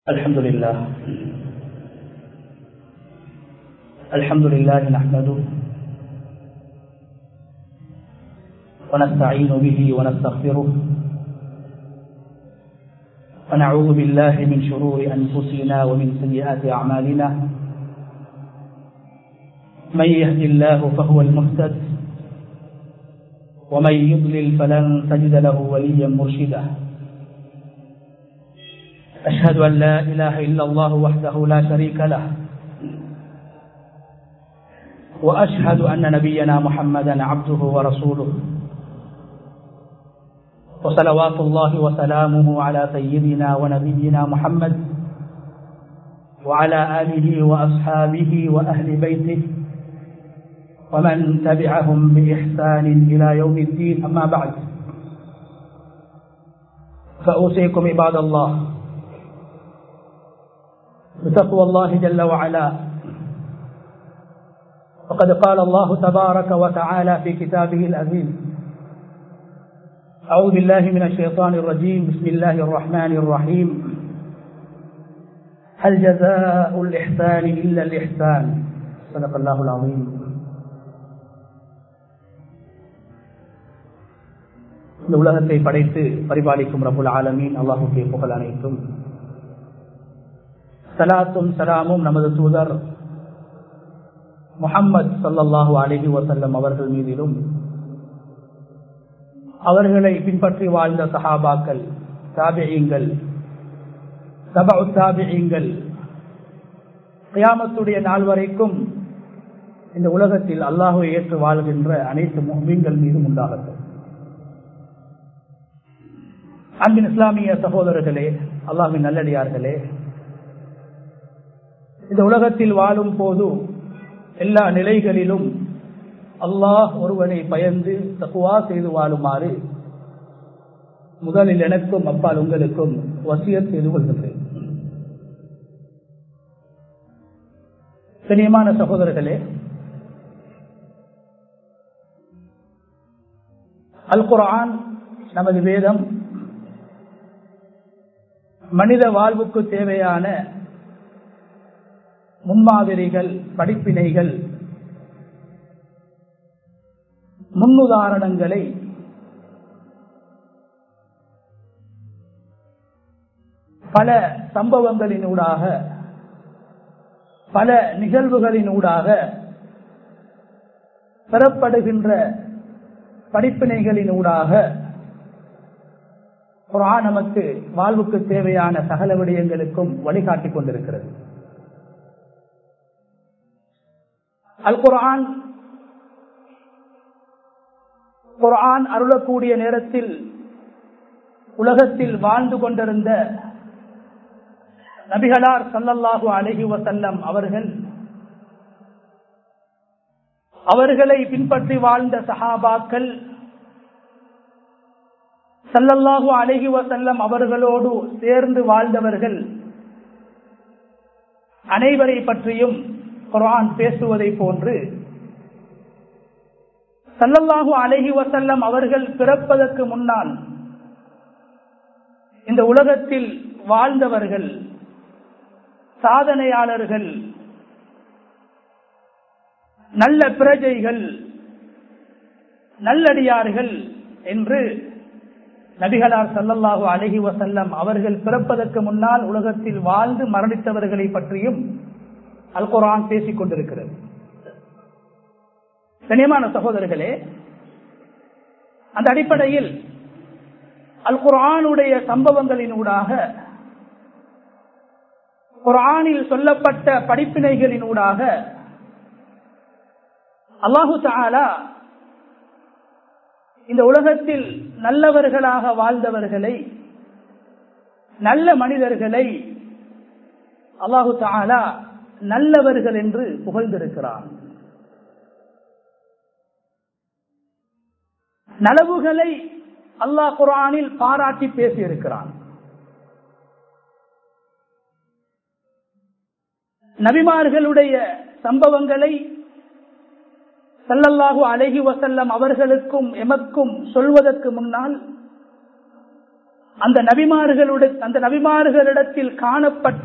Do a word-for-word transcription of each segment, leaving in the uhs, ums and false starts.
الحمد لله الحمد لله نحمده ونستعين به ونستغفره ونعوذ بالله من شرور أنفسنا ومن سيئات أعمالنا من يهد الله فهو المهتد ومن يضلل فلن تجد له وليا مرشدا أشهد أن لا إله إلا الله وحده لا شريك له وأشهد أن نبينا محمدا عبده ورسوله وصلوات الله وسلامه على سيدنا ونبينا محمد وعلى آله وأصحابه وأهل بيته ومن تبعهم بإحسان إلى يوم الدين. أما بعد، فأوصيكم عباد الله بتقوى الله جل وعلا، وقد قال الله تبارك وتعالى في كتابه العزيز: أعوذ بالله من الشيطان الرجيم، بسم الله الرحمن الرحيم، هل جزاء الإحسان إلا الإحسان. صدق الله العظيم. இந்த உலகத்தை படைத்து பரிபாலிக்கும் ரப்புல் ஆலமீன் அல்லாஹ்வுக்கே புகழ் அனைத்தும். சலாத்தும் சலாமும் நமது தூதர் முஹம்மது ஸல்லல்லாஹு அலைஹி வஸல்லம் அவர்கள் மீதிலும், அவர்களை பின்பற்றி வாழ்ந்த சஹாபாக்கள், தாபிஈன்கள், தபஉ தாபிஈன்கள், கியாமத்துடைய நாள் வரைக்கும் இந்த உலகத்தில் அல்லாஹ்வை ஏற்று வாழ்கின்ற அனைத்து முஃமின்கள் மீதும் உண்டாகட்டும். அன்பின் இஸ்லாமிய சகோதரர்களே, அல்லாஹ்வின் நல்லடியார்களே, இந்த உலகத்தில் வாழும் போது எல்லா நிலைகளிலும் அல்லாஹ் ஒருவனை பயந்து தக்வா செய்து வாழுமாறு முதலில் எனக்கும் அப்பால் உங்களுக்கும் வசியத் செய்து கொள்கின்றேன். கண்ணியமான சகோதரர்களே, அல் குர்ஆன் நமது வேதம் மனித வாழ்வுக்கு தேவையான முன்மாதிரிகள், படிப்பினைகள், முன்னுதாரணங்களை பல சம்பவங்களினூடாக, பல நிகழ்வுகளினூடாக பெறப்படுகின்ற படிப்பினைகளினூடாக குர்ஆன் நமக்கு வாழ்வுக்கு தேவையான சகல விடயங்களுக்கும் வழிகாட்டிக் கொண்டிருக்கிறது. அல் குர்ஆன் குர்ஆன் அருளக்கூடிய நேரத்தில் உலகத்தில் வாழ்ந்து கொண்டிருந்த நபிகளார் ஸல்லல்லாஹு அலைஹி வஸல்லம் அவர்கள், அவர்களை பின்பற்றி வாழ்ந்த சஹாபாக்கள், ஸல்லல்லாஹு அலைஹி வஸல்லம் அவர்களோடு சேர்ந்து வாழ்ந்தவர்கள் அனைவரை பற்றியும் குர்ஆன் பேசுவதை போன்று, ஸல்லல்லாஹு அலைஹி வஸல்லம் அவர்கள் பிறப்பதற்கு முன்னால் இந்த உலகத்தில் வாழ்ந்தவர்கள், சாதனையாளர்கள், நல்ல பிரஜைகள், நல்லடியார்கள் என்று நபிகளார் ஸல்லல்லாஹு அலைஹி வஸல்லம் அவர்கள் பிறப்பதற்கு முன்னால் உலகத்தில் வாழ்ந்து மரணித்தவர்களை பற்றியும் அல் குர்ஆன் பேசிக் கொண்டிருக்கிறது. கண்ணியமான சகோதரர்களே, அந்த அடிப்படையில் அல் குர்ஆனுடைய சம்பவங்களினூடாக, குர்ஆனில் சொல்லப்பட்ட படிப்பினைகளினூடாக அல்லாஹு தஆலா இந்த உலகத்தில் நல்லவர்களாக வாழ்ந்தவர்களை, நல்ல மனிதர்களை அல்லாஹு தஆலா நல்லவர்கள் என்று புகழ்ந்திருக்கிறான். நலவுகளை அல்லாஹ் குர்ஆனில் பாராட்டி பேசியிருக்கிறான். நபிமார்களுடைய சம்பவங்களை ஸல்லல்லாஹு அலைஹி வஸல்லம் அவர்களுக்கும் எமக்கும் சொல்வதற்கு முன்னால் அந்த நபிமார்களுடைய அந்த நபிமார்களிடத்தில் காணப்பட்ட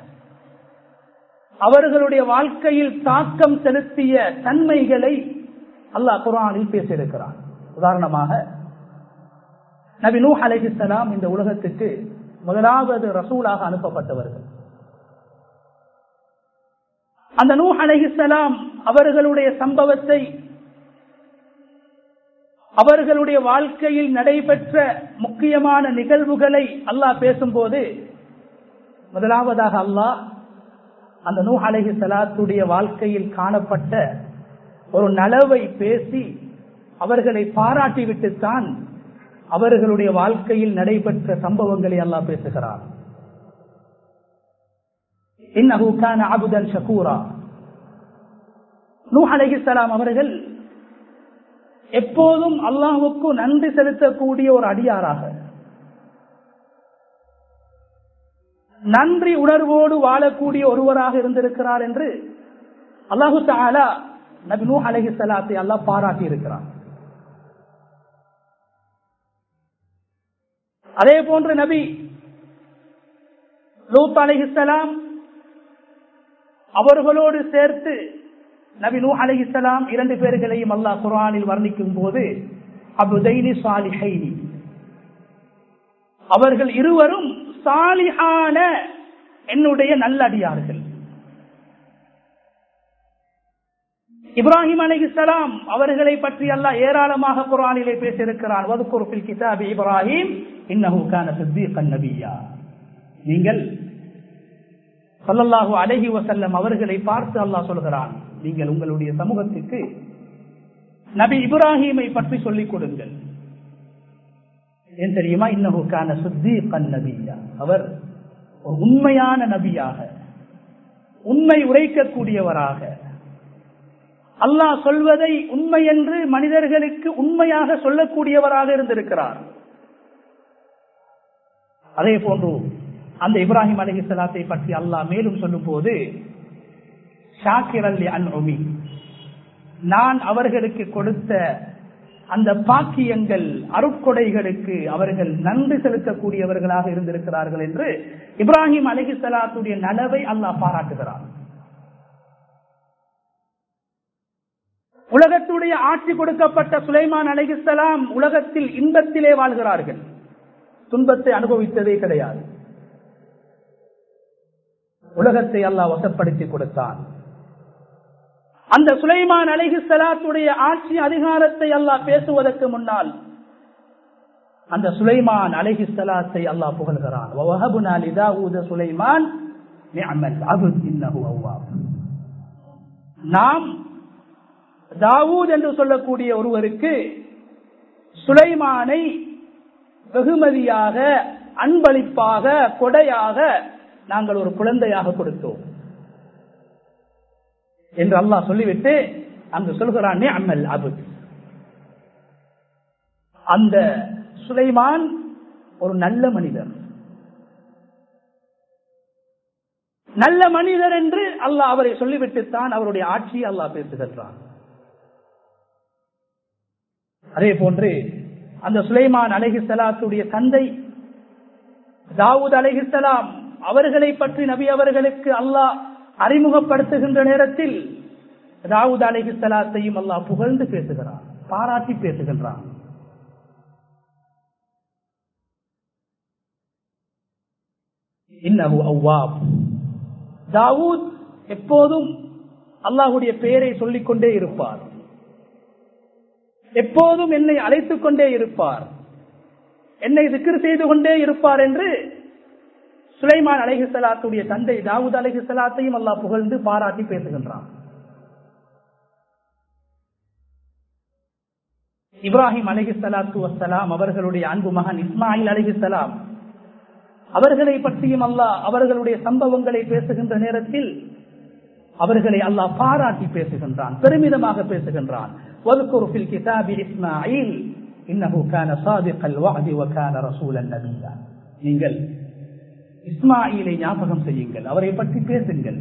அவர்களுடைய வாழ்க்கையில் தாக்கம் செலுத்திய தன்மைகளை அல்லாஹ் குர்ஆனில் பேசியிருக்கிறான். உதாரணமாக நபி நூஹ் அலைஹிஸ்ஸலாம் இந்த உலகத்துக்கு முதலாவது ரசூலாக அனுப்பப்பட்டவர்கள். அந்த நூஹ் அலைஹிஸ்ஸலாம் அவர்களுடைய சம்பவத்தை, அவர்களுடைய வாழ்க்கையில் நடைபெற்ற முக்கியமான நிகழ்வுகளை அல்லாஹ் பேசும்போது முதலாவதாக அல்லாஹ் அந்த நூஹ் அலைஹிஸ்ஸலாத்துடைய வாழ்க்கையில் காணப்பட்ட ஒரு நலவை பேசி அவர்களை பாராட்டி விட்டுத்தான் அவர்களுடைய வாழ்க்கையில் நடைபெற்ற சம்பவங்களை அல்லாஹ் பேசுகிறார். இன்னஹு கான அப்தன் ஷகூரா. நூஹ் அலைஹிஸ்ஸலாம் அவர்கள் எப்போதும் அல்லாஹ்வுக்கு நன்றி செலுத்தக்கூடிய ஒரு அடியாராக, நன்றி உணர்வோடு வாழக்கூடிய ஒருவராக இருந்திருக்கிறார் என்று அல்லாஹு தஆலா நபி நூஹ் அலைஹிஸ்ஸலாத்தை அல்லாஹ் பாராட்டி இருக்கிறார். அதே போன்று நபி லூத் அலைஹிஸ்ஸலாம் அவர்களோடு சேர்த்து நபி நூஹ் அலைஹிஸ்ஸலாம் இரண்டு பேர்களையும் அல்லாஹ் குர்ஆனில் வர்ணிக்கும் போது அப்தைனி சாலிஹைனி, அவர்கள் இருவரும் சாலிஹான என்னுடைய நல்லடியார்கள். இப்ராஹிம் அலைஹிஸ்ஸலாம் அவர்களை பற்றி அல்லாஹ் ஏராளமாக குர்ஆனிலே பேசியிருக்கிறான். வذ்குர் ஃபில் கிதாபி இப்ராஹிம் இன்னஹு கான சித்தீகன் நபிய்யா. நீங்கள் ஸல்லல்லாஹு அலைஹி வஸல்லம் அவர்களை பார்த்து அல்லாஹ் சொல்கிறான், நீங்கள் உங்களுடைய சமூகத்துக்கு நபி இப்ராஹீமை பற்றி சொல்லிக் கொடுங்கள். ஏன் தெரியுமா? இன்னஹு கான சித்தீகன் நபிய்யா, அவர் ஒரு உண்மையான நபியாக, உண்மை உரைக்கக்கூடியவராக, அல்லாஹ் சொல்வதை உண்மை என்று மனிதர்களுக்கு உண்மையாக சொல்லக்கூடியவராக இருந்திருக்கிறார். அதே போன்று அந்த இப்ராஹிம் அலைஹிஸ்ஸலாத்தை பற்றி அல்லாஹ் மேலும் சொல்லும் போது ஷாக்கிரல் லிஅன்உமி, நான் அவர்களுக்கு கொடுத்த அந்த பாக்கியங்கள் அருட்கொடைகளுக்கு அவர்கள் நன்றி செலுத்தக்கூடியவர்களாக இருந்திருக்கிறார்கள் என்று இப்ராஹிம் அலைஹிஸ்ஸலாத்துடைய நலவை அல்லாஹ் பாராட்டுகிறார். உலகத்துடைய ஆட்சி கொடுக்கப்பட்ட சுலைமான் அலைஹிஸ்ஸலாம் உலகத்தில் இன்பத்திலே வாழ்கிறார்கள், துன்பத்தை அனுபவித்ததே கிடையாது. உலகத்தை அல்லாஹ் வசப்படுத்தி கொடுத்தான். அந்த சுலைமான் அலைஹிஸ்ஸலாத்துடைய ஆட்சி அதிகாரத்தை அல்லாஹ் பேசுவதற்கு முன்னால் அந்த சுலைமான் அலைஹிஸ்ஸலாத்தை அல்லாஹ் புகழ்கிறான். வவஹப்னா லிதாவூத சுலைமான் நிஅமல் அப்த் இன்னஹு அவ்வாப். நாம் தாவூத் என்று சொல்லக்கூடிய ஒருவருக்கு சுலைமானை வெகுமதியாக, அன்பளிப்பாக, கொடையாக நாங்கள் ஒரு குழந்தையாக கொடுத்தோம் என்று அல்லாஹ் சொல்லிவிட்டு அங்கு சொல்கிறான் நிஅமல் அப்த். அந்த சுலைமான் ஒரு நல்ல மனிதர், நல்ல மனிதர் என்று அல்லாஹ் அவரை சொல்லிவிட்டுத்தான் அவருடைய ஆட்சியை அல்லாஹ் பேசுகின்றான். அதே போன்று அந்த சுலைமான் அலைஹிஸ்ஸலாத்துடைய தந்தை தாவூத் அலைஹிஸ்ஸலாம் அவர்களை பற்றி நபி அவர்களுக்கு அல்லாஹ் அறிமுகப்படுத்துகின்ற நேரத்தில் தாவூத் அலைஹிஸ்ஸலாத்தையும் அல்லாஹ் புகழ்ந்து பேசுகிறான், பாராட்டி பேசுகின்றான். இன்னஹு அவ்வாப். தாவூத் எப்போதும் அல்லாஹ்வுடைய பெயரை சொல்லிக் கொண்டே இருப்பார், எப்போதும் என்னை அழைத்துக் கொண்டே இருப்பார், என்னை திக்ர் செய்து கொண்டே இருப்பார் என்று சுலைமான் அலைஹிஸ்ஸலாத்துடைய தந்தை தாவூத் அலைஹிஸ்ஸலாத்தையும் அல்லாஹ் புகழ்ந்து பாராட்டி பேசுகின்றான். இப்ராஹிம் அலைஹிஸ்ஸலாத்து வஸ்ஸலாம் அவர்களுடைய அன்பு மகன் இஸ்மாயில் அலைஹிஸ்ஸலாம் அவர்களை பற்றியும் அல்லாஹ் அவர்களுடைய சம்பவங்களை பேசுகின்ற நேரத்தில் அவர்களை அல்லாஹ் பாராட்டி பேசுகின்றான், பெருமிதமாக பேசுகின்றான். وَاذْكُرْ فِي الْكِتَابِ إِسْمَاعِيلَ إِنَّهُ كَانَ صَادِقَ الْوَعْدِ وَكَانَ رَسُولًا نَبِيًّا. நீங்கள் இஸ்மாயிலை ஞாபகம் செய்யுங்கள், அவரை பற்றி பேசுங்கள்.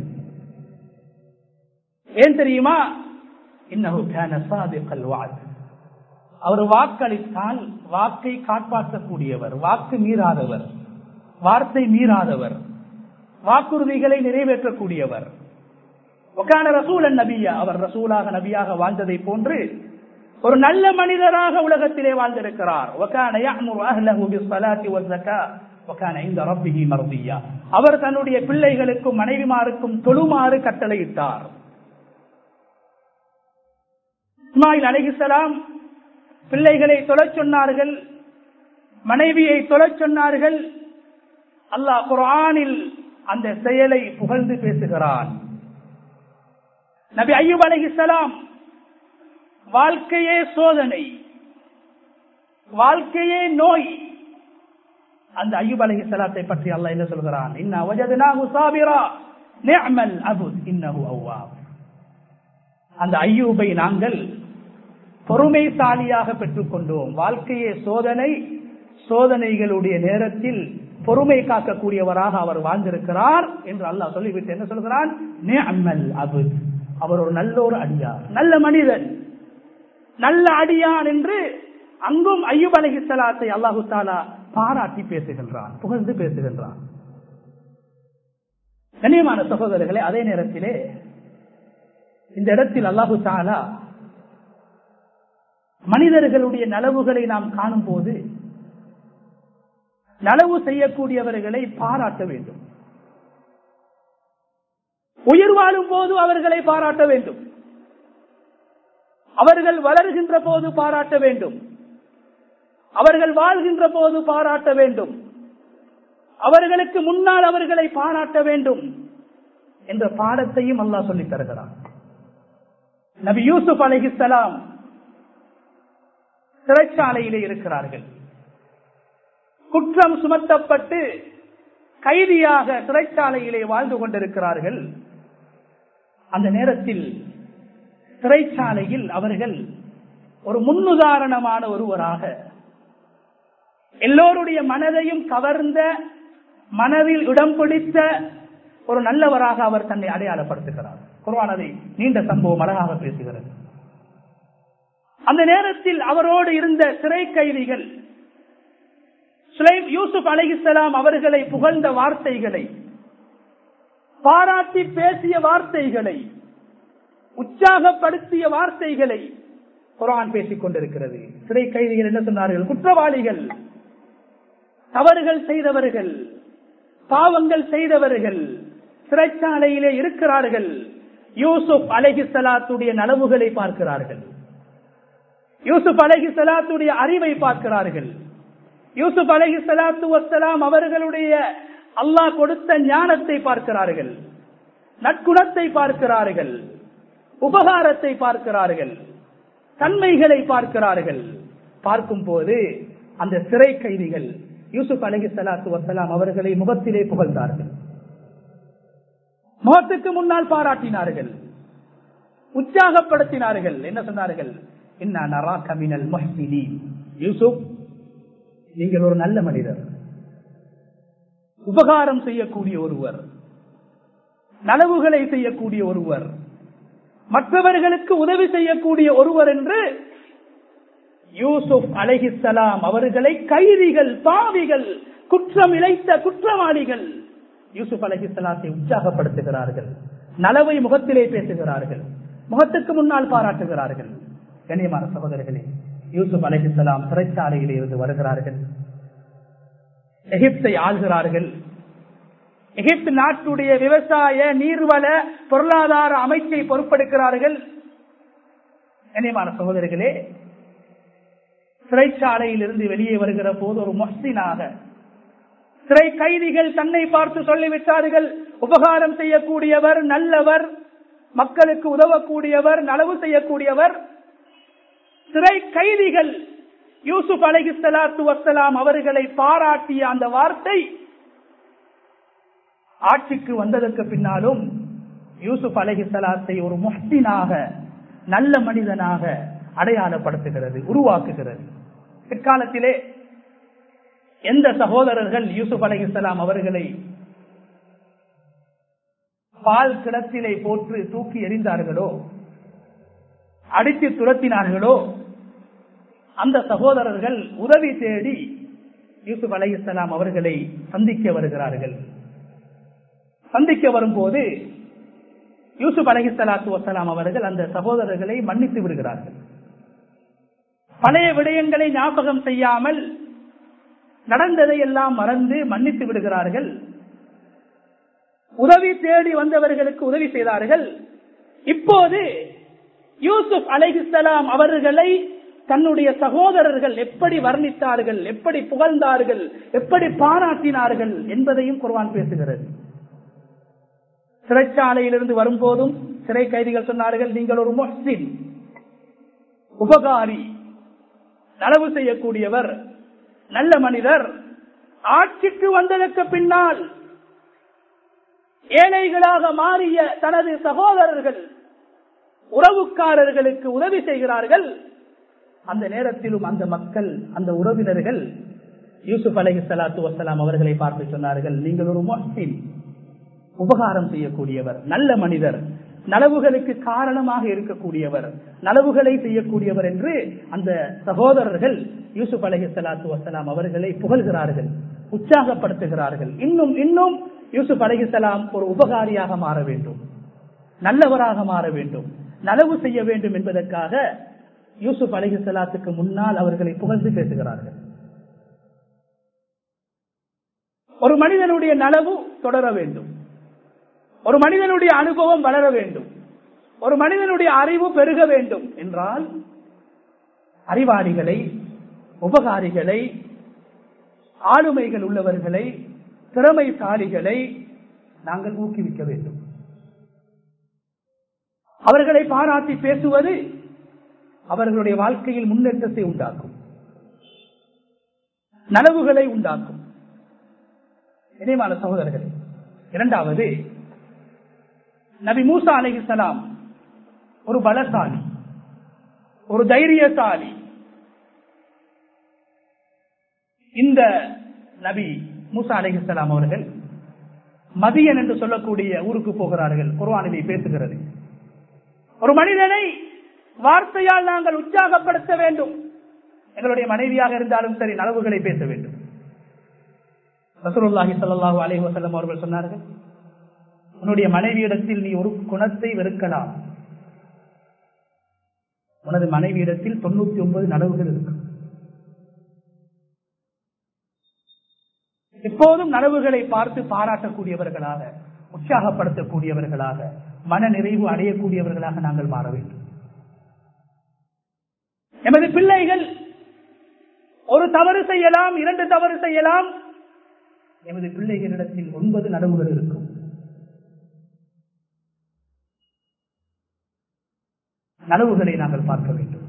ஏன் தெரியுமா? إِنَّهُ كَانَ صَادِقَ الْوَعْدِ, அவர் வாக்களித்தால் வாக்கை காப்பாற்றக்கூடியவர், வாக்கு மீறாதவர், வார்த்தை மீறாதவர், வாக்குறுதிகளை நிறைவேற்றக்கூடியவர். ஒகான ரசூலன் நபியா, அவர் ரசூலாக நபியாக வாழ்ந்ததை போன்று ஒரு நல்ல மனிதராக உலகத்திலே வாழ்ந்திருக்கிறார். அவர் தன்னுடைய பிள்ளைகளுக்கும் மனைவிமாருக்கும் தொழுமாறு கட்டளையிட்டார். இஸ்மாயில் அலைஹிஸ்ஸலாம் பிள்ளைகளை தொழச் சொன்னார்கள், மனைவியை தொழச் சொன்னார்கள். அல்லாஹ் குர்ஆனில் அந்த செயலை புகழ்ந்து பேசுகிறான். நபி அய்யூப் அலைஹிஸ்ஸலாம் வாழ்க்கையே சோதனை, வாழ்க்கையே நோய். அந்த அய்யூப் அலைஹிஸ்ஸலாத்தை பற்றி அல்லாஹ் என்ன சொல்கிறான்? இன்னா வஜத்னாஹு சாபிரா நிஅமல் அப்த் இன்னஹு அவ்வாப். அந்த அய்யூபை நாங்கள் பொறுமைசாலியாக பெற்றுக் கொண்டோம். வாழ்க்கையே சோதனை, சோதனைகளுடைய நேரத்தில் பொறுமை காக்கக்கூடியவராக அவர் வாழ்ந்திருக்கிறார் என்று அல்லாஹ் சொல்லிவிட்டு என்ன சொல்கிறான்? நிஅமல் அப்த், அவர் ஒரு நல்ல ஒரு அடியார், நல்ல மனிதன், நல்ல அடியான் என்று அங்கும் அய்யூப் அலைஹிஸ்ஸலாத்தை அல்லாஹு தஆலா பாராட்டி பேசுகின்றான், புகழ்ந்து பேசுகின்றான். கண்ணியமான சகோதரர்களே, அதே நேரத்திலே இந்த இடத்தில் அல்லாஹு தஆலா மனிதர்களுடைய நலவுகளை நாம் காணும் போது நலவு செய்யக்கூடியவர்களை பாராட்ட வேண்டும். உயிர் வாழும் போது அவர்களை பாராட்ட வேண்டும், அவர்கள் வளர்கின்ற போது பாராட்ட வேண்டும், அவர்கள் வாழ்கின்ற போது பாராட்ட வேண்டும், அவர்களுக்கு முன்னால் அவர்களை பாராட்ட வேண்டும் என்ற பாடத்தையும் அல்லாஹ் சொல்லித் தருகிறார். நபி யூசுப் அலைஹிஸ்ஸலாம் சிறைச்சாலையிலே இருக்கிறார்கள். குற்றம் சுமத்தப்பட்டு கைதியாக சிறைச்சாலையிலே வாழ்ந்து கொண்டிருக்கிறார்கள். அந்த நேரத்தில் சிறைச்சாலையில் அவர்கள் ஒரு முன்னுதாரணமான ஒருவராக, எல்லோருடைய மனதையும் கவர்ந்த, மனதில் இடம் பிடித்த ஒரு நல்லவராக அவர் தன்னை அடையாளப்படுத்துகிறார். குர்ஆன் அதை நீண்ட சம்பவம் அழகாக பேசுகிறது. அந்த நேரத்தில் அவரோடு இருந்த சிறை கைதிகள் யூசுப் அலைஹிஸ்ஸலாம் அவர்களை புகழ்ந்த வார்த்தைகளை, பாராட்டி பேசிய வார்த்தைகளை, உற்சாகப்படுத்திய வார்த்தைகளை குர்ஆன் பேசிக் கொண்டிருக்கிறது. சிறை கைதிகள் என்ன சொன்னார்கள்? குற்றவாளிகள், தவறுகள் செய்தவர்கள், பாவங்கள் செய்தவர்கள் சிறைச்சாலையிலே இருக்கிறார்கள். யூசுப் அலைஹிஸ்ஸலாத்துடைய நலவுகளை பார்க்கிறார்கள், யூசுப் அலைஹிஸ்ஸலாத்துடைய அறிவை பார்க்கிறார்கள், யூசுப் அலைஹிஸ்ஸலாத்து வஸ்ஸலாம் அவர்களுடைய அல்லாஹ் கொடுத்த ஞானத்தை பார்க்கிறார்கள், நற்குணத்தை பார்க்கிறார்கள், உபகாரத்தை பார்க்கிறார்கள், தன்மைகளை பார்க்கிறார்கள். பார்க்கும் போது அந்த சிறை கைதிகள் யூசுப் அலைஹிஸ்ஸலாத்து வஸ்ஸலாம் அவர்களை முகத்திலே புகழ்ந்தார்கள், முகத்துக்கு முன்னால் பாராட்டினார்கள், உற்சாகப்படுத்தினார்கள். என்ன சொன்னார்கள்? இன்னா நராக மினல் முஹ்சினீன். யூசுப், நீங்கள் ஒரு நல்ல மனிதர், உபகாரம் செய்யக்கூடிய ஒருவர், நலவுகளை செய்யக்கூடிய ஒருவர், மற்றவர்களுக்கு உதவி செய்யக்கூடிய ஒருவர் என்று யூசுப் அலைஹிஸ்ஸலாம் அவர்களை கைதிகள், பாவிகள், குற்றம் இழைத்த குற்றவாளிகள் யூசுப் அலைஹிஸ்ஸலாத்தை உற்சாகப்படுத்துகிறார்கள், நலவை முகத்திலே பேசுகிறார்கள், முகத்துக்கு முன்னால் பாராட்டுகிறார்கள். கண்ணியமான சகோதரர்களே, யூசுப் அலைஹிஸ்ஸலாம் சிறைச்சாலையிலே இருந்து வருகிறார்கள், எகிப்தை ஆள்கிறார்கள். எகிப்து நாட்டுடைய விவசாய, நீர்வள, பொருளாதார அமைச்சை பொறுப்பெடுக்கிறார்கள். கண்ணியமான சகோதரர்களே, சிறைச்சாலையில் இருந்து வெளியே வருகிற போது ஒரு முஹ்சினாக, சிறை கைதிகள் தன்னை பார்த்து சொல்லிவிட்டார்கள், உபகாரம் செய்யக்கூடியவர், நல்லவர், மக்களுக்கு உதவக்கூடியவர், நலவு செய்யக்கூடியவர். சிறை கைதிகள் யூசுப் அலைஹிஸ்ஸலாத்து வஸ்ஸலாம் அவர்களை பாராட்டிய அந்த வார்த்தை ஆட்சிக்கு வந்ததற்கு பின்னாலும் யூசுப் அலைஹிஸ்ஸலாத்தை ஒரு முஹ்சினாக, நல்ல மனிதனாக அடையாளப்படுத்துகிறது, உருவாக்குகிறது. பிற்காலத்திலே எந்த சகோதரர்கள் யூசுப் அலைஹிஸ்ஸலாம் அவர்களை பால் கிணத்திலே போட்டு தூக்கி எறிந்தார்களோ, அடித்து துரத்தினார்களோ, அந்த சகோதரர்கள் உதவி தேடி யூசுப் அலைஹிஸ்ஸலாம் அவர்களை சந்திக்க வருகிறார்கள். சந்திக்க வரும்போது யூசுப் அலைஹிஸ்ஸலாத்து வஸ்ஸலாம் அவர்கள் அந்த சகோதரர்களை மன்னித்து விடுகிறார்கள். பழைய விடயங்களை ஞாபகம் செய்யாமல் நடந்ததை எல்லாம் மறந்து மன்னித்து விடுகிறார்கள். உதவி தேடி வந்தவர்களுக்கு உதவி செய்தார்கள். இப்போது யூசுப் அலைஹிஸ்ஸலாம் அவர்களை தன்னுடைய சகோதரர்கள் எப்படி வர்ணித்தார்கள், எப்படி புகழ்ந்தார்கள், எப்படி பாராட்டினார்கள் என்பதையும் குர்ஆன் பேசுகிறது. சிறைச்சாலையிலிருந்து வரும்போதும் சிறை கைதிகள் சொன்னார்கள், நீங்கள் ஒரு முஹ்சின், உபகாரி, நலவு செய்யக்கூடியவர், நல்ல மனிதர். ஆட்சிக்கு வந்ததற்கு பின்னால் ஏழைகளாக மாறிய தனது சகோதரர்கள் உறவுக்காரர்களுக்கு உதவி செய்கிறார்கள். அந்த நேரத்திலும் அந்த மக்கள், அந்த உறவினர்கள் யூசுப் அலைஹிஸ்ஸலாத்து வஸ்ஸலாம் அவர்களை பார்த்து சொன்னார்கள், நீங்கள் ஒரு முஹ்சின், உபகாரம் செய்யக்கூடியவர், நல்ல மனிதர், நலவுகளுக்கு காரணமாக இருக்கக்கூடியவர், நலவுகளை செய்யக்கூடியவர் என்று அந்த சகோதரர்கள் யூசுப் அலைஹிஸ்ஸலாத்து வஸ்ஸலாம் அவர்களை புகழ்கிறார்கள், உற்சாகப்படுத்துகிறார்கள். இன்னும் இன்னும் யூசுப் அலைஹிஸ்ஸலாம் ஒரு உபகாரியாக மாற வேண்டும், நல்லவராக மாற வேண்டும், நலவு செய்ய வேண்டும் என்பதற்காக யூசுப் அலைஹிஸ்ஸலாத்துக்கு முன்னால் அவர்களை புகழ்ந்து பேசுகிறார்கள். ஒரு மனிதனுடைய நலவு தொடர வேண்டும், ஒரு மனிதனுடைய அனுபவம் வளர வேண்டும், ஒரு மனிதனுடைய அறிவு பெருக வேண்டும் என்றால் அறிவாளிகளை, உபகாரிகளை, ஆளுமைகள் உள்ளவர்களை, திறமைசாலிகளை நாங்கள் ஊக்குவிக்க வேண்டும். அவர்களை பாராட்டி பேசுவது அவர்களுடைய வாழ்க்கையில் முன்னேற்றத்தை உண்டாக்கும், நலவுகளை உண்டாக்கும். இணைமான சகோதரர்கள், இரண்டாவது, நபி மூசா அலைஹிஸ்ஸலாம் ஒரு பலசாலி, ஒரு தைரியசாலி. இந்த நபி மூசா அலைஹிஸ்ஸலாம் அவர்கள் மதியன் என்று சொல்லக்கூடிய ஊருக்கு போகிறார்கள். குர்ஆனிலே பேசுகிறது, ஒரு மனிதனை வார்த்தையால் நாங்கள் உற்சாகப்படுத்த வேண்டும். எங்களுடைய மனைவியாக இருந்தாலும் சரி, நலவுகளை பேச வேண்டும். ரசூலுல்லாஹி ஸல்லல்லாஹு அலைஹி வஸல்லம் அவர்கள் சொன்னார்கள், உன்னுடைய மனைவியிடத்தில் நீ ஒரு குணத்தை வெறுக்கலாம், உனது மனைவியிடத்தில் தொண்ணூத்தி ஒன்பது நலவுகள் இருக்கும். எப்போதும் நலவுகளை பார்த்து பாராட்டக்கூடியவர்களாக, உற்சாகப்படுத்தக்கூடியவர்களாக, மன நிறைவு அடையக்கூடியவர்களாக நாங்கள் மாற வேண்டும். எமது பிள்ளைகள் ஒரு தவறு செய்யலாம், இரண்டு தவறு செய்யலாம், எமது பிள்ளைகளிடத்தில் ஒன்பது நலவுகள் இருக்கும். நலவுகளை நாங்கள் பார்க்க வேண்டும்,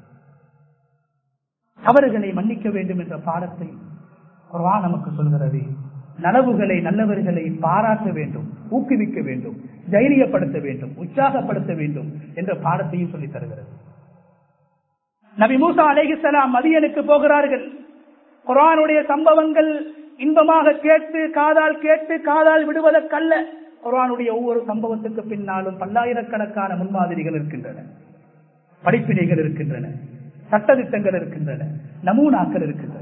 தவறுகளை மன்னிக்க வேண்டும் என்ற பாடத்தை குர்ஆன் நமக்கு சொல்கிறது. நலவுகளை, நல்லவர்களை பாராட்ட வேண்டும், ஊக்குவிக்க வேண்டும், தைரியப்படுத்த வேண்டும், உற்சாகப்படுத்த வேண்டும் என்ற பாடத்தையும் சொல்லித் தருகிறது. நபி மூசா அலைஹிஸ்ஸலாம் மதியனுக்கு போகிறார்கள். குர்ஆனுடைய சம்பவங்கள் இன்பமாக கேட்டு, காதால் கேட்டு காதால் விடுவதற்கல்ல. குர்ஆனுடைய ஒவ்வொரு சம்பவத்துக்கு பின்னாலும் பல்லாயிரக்கணக்கான முன்மாதிரிகள் இருக்கின்றன, படிப்பினைகள் இருக்கின்றன, சட்டதிட்டங்கள் இருக்கின்றன, நமூனாக்கள் இருக்கின்றன.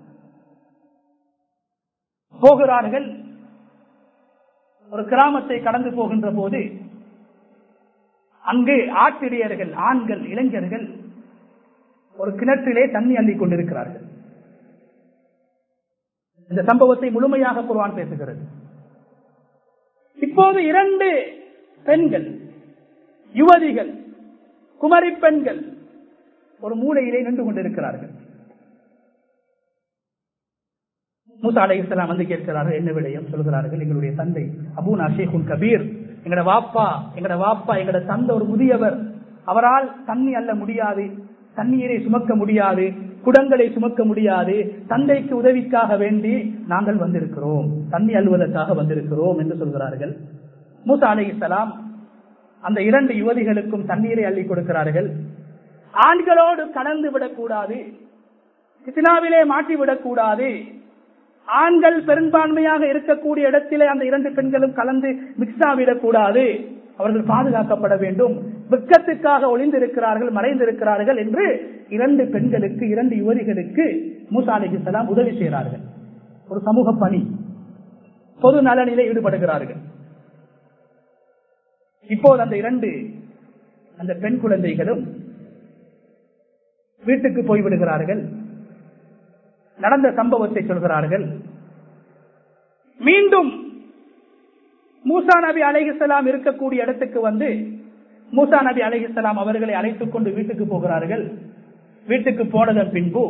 போகிறார்கள். ஒரு கிராமத்தை கடந்து போகின்ற போது அங்கு ஆட்டிரியர்கள், ஆண்கள், இளைஞர்கள் ஒரு கிணற்றிலே தண்ணி அள்ளிக் கொண்டிருக்கிறார்கள். இந்த சம்பவத்தை முழுமையாக குர்ஆன் பேசுகிறது. இப்போது இரண்டு பெண்கள், யுவதிகள், குமரி பெண்கள் ஒரு மூலையிலே நின்று கொண்டிருக்கிறார்கள். மூசா அலைஹிஸ்ஸலாம் வந்து கேட்கிறார்கள், என்ன விடயம்? சொல்கிறார்கள், எங்களுடைய தந்தை அபூனா ஷேகுன் கபீர், எங்கட வாப்பா எங்கட வாப்பா எங்கட தந்தை ஒரு முதியவர், அவரால் தண்ணி அள்ள முடியாது, தண்ணீரை சுமக்க முடியாது, குடங்களை சுமக்க முடியாது, தந்தைக்கு உதவிக்காக வேண்டி நாங்கள் வந்திருக்கிறோம், தண்ணி அள்ளுவதற்காக வந்திருக்கிறோம் என்று சொல்கிறார்கள். மூசா அலைஹிஸ்ஸலாம் அந்த இரண்டு யுவதிகளுக்கும் தண்ணீரை அள்ளி கொடுக்கிறார்கள். ஆண்களோடு கலந்து விடக்கூடாது, கித்னாவிலே மாட்டிவிடக் கூடாது, ஆண்கள் பெரும்பான்மையாக இருக்கக்கூடிய இடத்திலே அந்த இரண்டு பெண்களும் கலந்து மிக்ஸ் ஆகிடக் கூடாது, அவர்கள் பாதுகாக்கப்பட வேண்டும். வெட்கத்துக்காக ஒளிந்திருக்கிறார்கள், மறைந்திருக்கிறார்கள் என்று இரண்டு பெண்களுக்கு, இரண்டு யுவதிகளுக்கு மூசா அலைஹிஸ்ஸலாம் உதவி செய்கிறார்கள். ஒரு சமூக பணி, பொது நலனிலே ஈடுபடுகிறார்கள். இப்போது அந்த இரண்டு அந்த பெண் குழந்தைகளும் வீட்டுக்கு போய்விடுகிறார்கள். நடந்த சம்பவத்தை சொல்கிறார்கள். மீண்டும் மூசா நபி அலைஹிஸ்ஸலாம் இருக்கக்கூடிய இடத்துக்கு வந்து மூசா நபி அலைஹிஸ்ஸலாம் அவர்களை அழைத்துக் கொண்டு வீட்டுக்கு போகிறார்கள். வீட்டுக்கு போனதன் பின்பு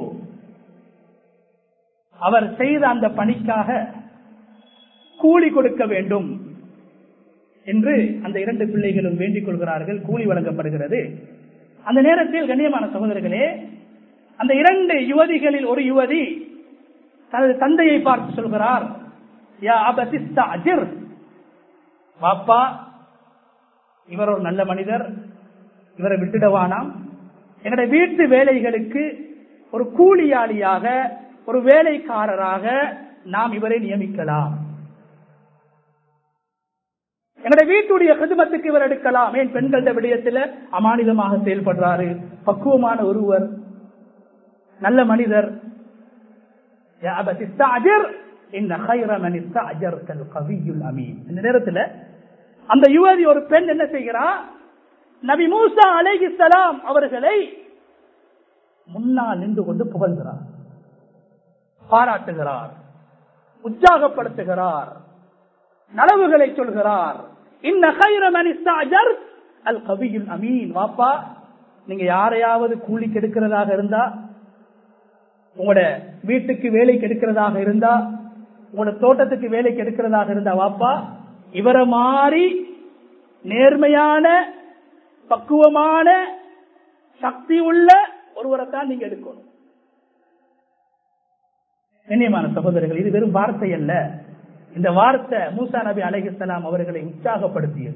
அவர் செய்த அந்த பணிக்காக கூலி கொடுக்க வேண்டும் என்று அந்த இரண்டு பிள்ளைகளும் வேண்டிக் கொள்கிறார்கள். கூலி வழங்கப்படுகிறது. அந்த நேரத்தில் கண்ணியமான சகோதரர்களே, அந்த இரண்டு யுவதிகளில் ஒரு யுவதி தனது தந்தையை பார்த்து சொல்கிறார், யா அபதி இஸ்தஅஜிர், வாப்பா இவர் ஒரு நல்ல மனிதர், இவரை விட்டுடவானாம். என்னுடைய வீட்டு வேலைகளுக்கு ஒரு கூலியாளியாக, ஒரு வேலைக்காரராக நாம் இவரை நியமிக்கலாம். என்னுடைய வீட்டுடைய கிதுமத்துக்கு இவர் எடுக்கலாம். ஏன் பெண்கள விடயத்தில் அமானிதமாக செயல்படுறாரு, பக்குவமான ஒருவர், நல்ல மனிதர். இந்த நேரத்தில் அந்த யுவதி ஒரு பெண் என்ன செய்கிறார், நபி மூசா அலைஹிஸ்ஸலாம் அவர்களை முன்னால் நின்று கொண்டு புகழ்கிறார், பாராட்டுகிறார், உற்சாகப்படுத்துகிறார், நலவுகளை சொல்கிறார். இன்ன கைர மன் இஸ்தஅஜர் அல் கவியுல் அமீன். வாப்பா, நீங்க யாரையாவது கூலி கெடுக்கிறதாக இருந்தா, உங்களோட வீட்டுக்கு வேலை கெடுக்கிறதாக இருந்தா, உங்களோட தோட்டத்துக்கு வேலை கெடுக்கிறதாக இருந்தா, வாப்பா இவரை மாறி நேர்மையான, பக்குவமான, சக்தி உள்ள ஒருவரை தான் நீங்க எடுக்கணும். கண்ணியமான சகோதரர்கள், இது வெறும் வார்த்தை அல்ல. இந்த வார்த்தை மூசா நபி அலைஹிஸ்ஸலாம் அவர்களை உற்சாகப்படுத்தியது.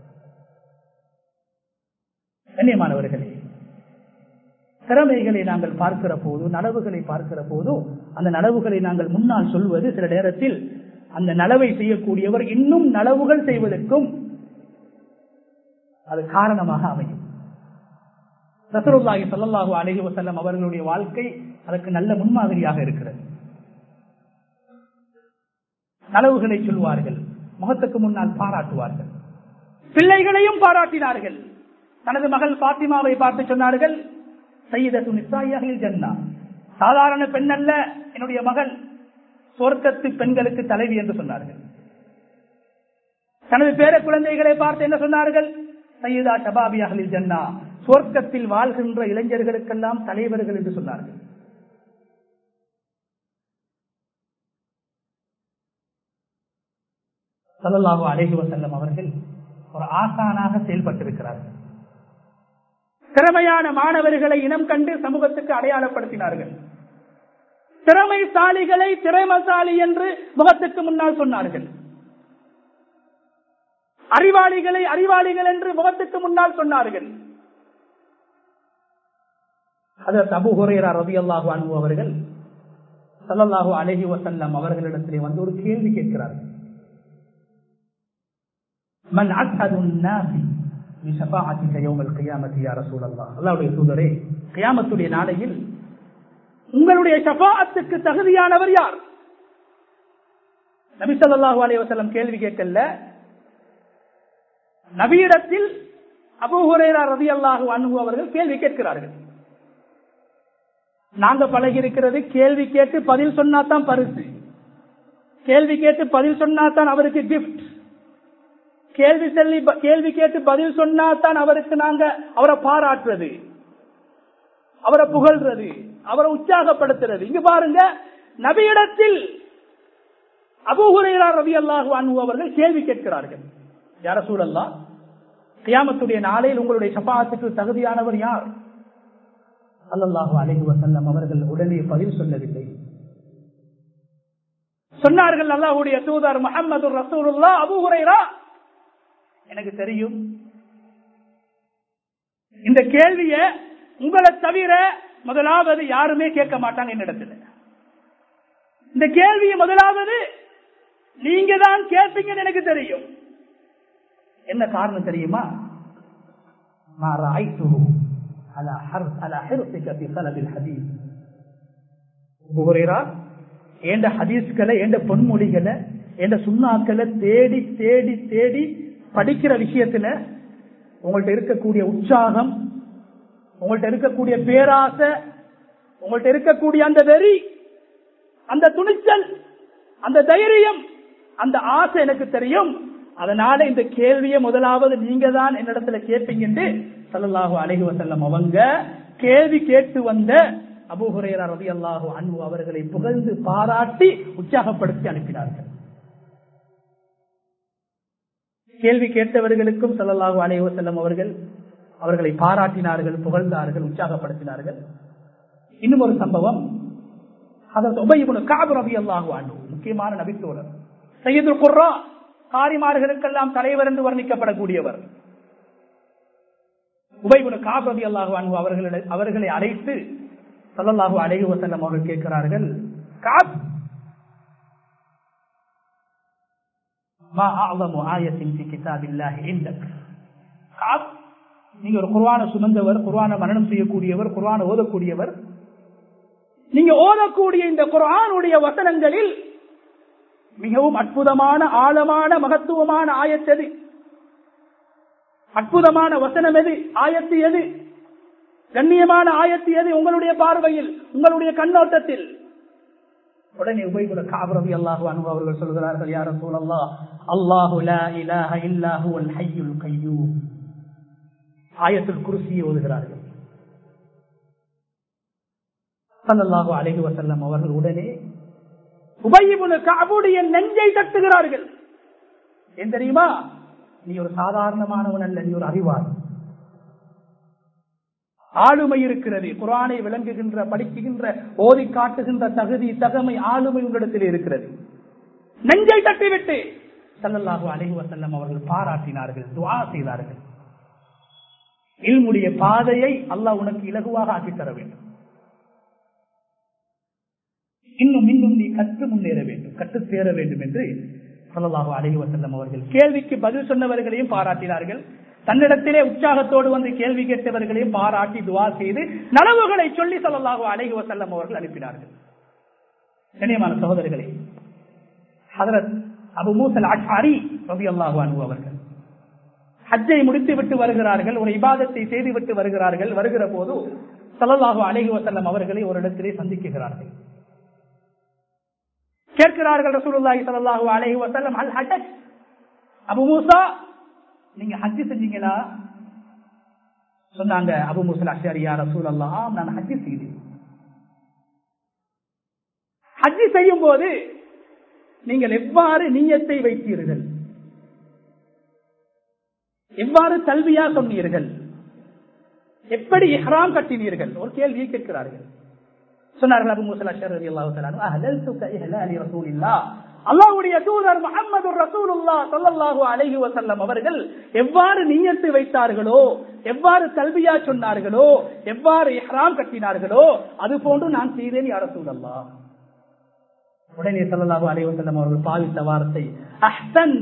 கண்ணியமானவர்களே, திறமைகளை நாங்கள் பார்க்கிற போது, நலவுகளை பார்க்கிற போது, அந்த நலவுகளை நாங்கள் முன்னால் சொல்வது சில நேரத்தில் அந்த நலவை செய்யக்கூடியவர் இன்னும் நலவுகள் செய்வதற்கும் அது காரணமாக அமையும். ரசூலுல்லாஹி ஸல்லல்லாஹு அலைஹி வஸல்லம் அவர்களுடைய வாழ்க்கை அதற்கு நல்ல முன்மாதிரியாக இருக்கிறது. நலவுகளை சொல்வார்கள், முகத்துக்கு முன்னால் பாராட்டுவார்கள், பிள்ளைகளையும் பாராட்டினார்கள். தனது மகள் பாத்திமாவை பார்த்து சொன்னார்கள், சய்யிதத்து நிசாஇ அஹ்லில் ஜன்னah, சாதாரண பெண் அல்ல என்னுடைய மகள், சொர்க்கத்து பெண்களுக்கு தலைவி என்று சொன்னார்கள். தனது பேர குழந்தைகளை பார்த்து என்ன சொன்னார்கள், சய்யிதா ஷபாபி அஹ்லில் ஜன்னah, சொர்க்கத்தில் வாழ்கின்ற இளைஞர்களுக்கெல்லாம் தலைவர்கள் என்று சொன்னார்கள். ஸல்லல்லாஹு அலைஹி வஸல்லம் அவர்கள் ஒரு ஆசானாக செயல்பட்டிருக்கிறார்கள். திறமையான மாணவர்களை இனம் கண்டு சமூகத்துக்கு அடையாளப்படுத்தினார்கள். திறமைசாலிகளை திறமைசாலி என்று முகத்துக்கு முன்னால் சொன்னார்கள். அறிவாளிகளை அறிவாளிகள் என்று முகத்துக்கு முன்னால் சொன்னார்கள். ஹஜ்ரத் அபூ ஹுரைரா ரலியல்லாஹு அன்ஹு அவர்கள் ஸல்லல்லாஹு அலைஹி வஸல்லம் அவர்களிடத்திலே வந்து ஒரு கேள்வி கேட்கிறார்கள். மன் அஸ்ஹதுன் நாஸி பிஷஃபாஅத்திக யௌமல் கியாமத்தி யா ரசூலல்லாஹ், அல்லாஹ்வுடைய தூதரே, கியாமத்துடைய நாளையில் உங்களுடைய ஷஃபாஅத்துக்கு தகுதியானவர் யார்? நபி ஸல்லல்லாஹு அலைஹி வஸல்லம் கேள்வி கேட்கல, நபியிடத்தில் அபூ ஹுரைரா ரலியல்லாஹு அன்ஹு அவர்கள் கேள்வி கேட்கிறார்கள். நாங்க பழகி இருக்கிறது கேள்வி கேட்டு பதில் சொன்னாதான் பரிசு, கேள்வி கேட்டு பதில் சொன்னாதான் அவருக்கு கிஃப்ட், கேள்வி சொல்லி கேள்வி கேட்டு பதில் சொன்னாதான் அவருக்கு நாங்க அவரை பாராட்டுறது, அவரை புகழ்றது, அவரை உற்சாகப்படுத்துறது. இங்க பாருங்க, நபியிடத்தில் அபூ ஹுரைரா ரலியல்லாஹு அன்ஹு அவர்கள் கேள்வி கேட்கிறார்கள், யா ரசூலல்லாஹ், கியாமத்துடைய நாளையில் உங்களுடைய ஷஃபாஅத்துக்கு தகுதியானவர் யார்? ஸல்லல்லாஹு அலைஹி வஸல்லம் அவர்கள் உடனே பதில் சொல்லவில்லை. சொன்னார்கள், அல்லாஹ்வுடைய தூதர் முஹம்மது ரசூலுல்லாஹ், அபூ ஹுரைரா, எனக்கு தெரியும் இந்த கேள்வியை உங்களை தவிர முதலாவது யாருமே கேட்க மாட்டாங்க என்னிடத்தில். இந்த கேள்வியை முதலாவது நீங்க தான் கேட்பீங்கன்னு எனக்கு தெரியும். என்ன காரணம் தெரியுமா? மா ரஅய்துஹு அலா ஹர்ஸ் அலா ஹிர்ஸிக ஃபி ஸலபில் ஹதீஸ். அபூ ஹுரைரா, ஏண்ட ஹதீஸ்களை, ஏண்ட பொன்மொழிகளை, ஏண்ட சுன்னாக்களை தேடி தேடி தேடி படிக்கிற விஷயத்துல உங்கள்ட்ட இருக்கக்கூடிய உற்சாகம், உங்கள்ட்ட இருக்கக்கூடிய பேராசை, உங்கள்ட்ட இருக்கக்கூடிய அந்த வெறி, அந்த துணிச்சல், அந்த தைரியம், அந்த ஆசை எனக்கு தெரியும். அதனால இந்த கேள்வியை முதலாவது நீங்க தான் என்னிடத்துல கேட்பீங்க ஸல்லல்லாஹு அலைஹி வஸல்லம் அவங்க கேள்வி கேட்டு வந்த அபூ ஹுரைரா ரலியல்லாஹு அன்ஹு அவர்களை புகழ்ந்து பாராட்டி உற்சாகப்படுத்தி அனுப்பினார்கள். கேள்வி கேட்டவர்களுக்கும் ஸல்லல்லாஹு அலைஹி வஸல்லம் அவர்கள் அவர்களை பாராட்டினார்கள், புகழ்ந்தார்கள், உற்சாகப்படுத்தினார்கள். இன்னும் ஒரு சம்பவம், ஹஜ்ரத் உபய் இப்னு கஅப் ரலியல்லாஹு அன்ஹு, முக்கியமான நபித்தோழர், சய்யிதுல் குர்ரா, காரிமார்களுக்கெல்லாம் தலைவர் என்று வர்ணிக்கப்படக்கூடியவர். உபய் இப்னு கஅப் ரலியல்லாஹு அன்ஹு அவர்களை அவர்களை அழைத்து ஸல்லல்லாஹு அலைஹி வஸல்லம் அவர்கள் கேட்கிறார்கள், கஅப், மா அஅஸமு ஆயத்தின் ஃபீ கிதாபில்லாஹி இன்தக். கஅப், நீங்க ஒரு குர்ஆனை சுமந்தவர், குர்ஆனை மனனம் செய்யக்கூடியவர், குர்ஆனை ஓதக்கூடியவர். நீங்க ஓதக்கூடிய இந்த குர்ஆனுடைய வசனங்களில் மிகவும் அற்புதமான, ஆழமான, மகத்துவமான ஆயத்து எது? அற்புதமான வசனம் எது? ஆயத்து எது? கண்ணியமான ஆயத்து எது உங்களுடைய பார்வையில், உங்களுடைய கண்ணோட்டத்தில்? உடனே உபய் இப்னு கஅப் ரலியல்லாஹு அன்ஹு அவர்கள் சொல்கிறார்கள், யா ரசூலல்லாஹ், அல்லாஹு லா இலாஹ இல்லா ஹுவல் ஹய்யுல் கய்யூம். ஆயத்துல் குர்சியை ஓதுகிறார்கள். ஸல்லல்லாஹு அலைஹி வஸல்லம் அவர்கள் உடனே உபய் இப்னு கஅபுடைய நெஞ்சை தட்டுகிறார்கள். ஏன் தெரியுமா? நீ ஒரு சாதாரணமானவன் அல்ல, நீ ஒரு அறிவாளி. ஆளுமை இருக்கிறது, குர்ஆனை விளங்குகின்ற, படிக்குகின்ற, ஓதி காட்டுகின்ற தகுதி, தகமை, ஆளுமை உங்களிடத்தில் இருக்கிறது. நெஞ்சை தட்டிவிட்டு ஸல்லல்லாஹு அலைஹி வஸல்லம் அவர்கள் பாராட்டினார்கள், துஆ செய்தார்கள். இல்முடைய பாதையை அல்லாஹ் உனக்கு இலகுவாக ஆக்கித் தர வேண்டும். இன்னும் இன்னும் நீ கற்று முன்னேற வேண்டும், கற்றுத் தேர வேண்டும் என்று ஸல்லல்லாஹு அலைஹி வஸல்லம் அவர்கள் கேள்விக்கு பதில் சொன்னவர்களையும் பாராட்டினார்கள். தன்னிடத்திலே உற்சாகத்தோடு வந்து கேள்வி கேட்டவர்களையும் பாராட்டி துஆ செய்து நலவுகளை சொல்லி ஸல்லல்லாஹு அலைஹி வஸல்லம் அவர்கள் அனுப்பினார்கள். கண்ணியமான சகோதரர்களே, ஹஜ்ரத் அபூ மூஸா அல்-அஷ்அரி ரலியல்லாஹு அன்ஹு அவர்கள் ஹஜ்ஜை முடித்து விட்டு வருகிறார்கள், ஒரு இபாதத்தை செய்து விட்டு வருகிறார்கள். வருகிற போது ஸல்லல்லாஹு அலைஹி வஸல்லம் அவர்களை ஒரு இடத்திலே சந்திக்கிறார்கள். கேட்கிறார்கள் ரசூலுல்லாஹி ஸல்லல்லாஹு அலைஹி வஸல்லம், அல் ஹஜ், அபூ மூஸா நீங்க ஹஜ் செஞ்சீங்களா? சொன்னாங்க அபூ மூஸா அல்-அஷ்அரி, யா ரசூலல்லாஹ், நான் ஹஜ் செய்தேன். ஹஜ் செய்யும் போது நீங்கள் எவ்வாறு நியத்தை வைத்தீர்கள்? எவ்வாறு தல்பியா சொன்னீர்கள்? எப்படி இஹ்ராம் கட்டினீர்கள்? ஒரு கேள்வியை கேட்கிறார்கள். சொன்னார்கள் அபூ மூஸா அல்-அஷ்அரி ரலியல்லாஹு தஆலா அன்ஹு, அஹ்லல்துக இஹ்லாலி ரசூலில்லாஹ், அல்லாஹ்வுடைய தூதர் முஹம்மது ரசூலுல்லாஹ் ஸல்லல்லாஹு அலைஹி வஸல்லம் அவர்கள் எவ்வாறு நியத்து வைத்தார்களோ, எவ்வாறு தல்பியா சொன்னார்களோ, எவ்வாறு இஹ்ராம் கட்டினார்களோ அது போன்று நான் செய்தேன் யா ரசூலல்லாஹ். உடனே ஸல்லல்லாஹு அலைஹி வஸல்லம் அவர்கள் பாவித்த வார்த்தை அஹ்சன்.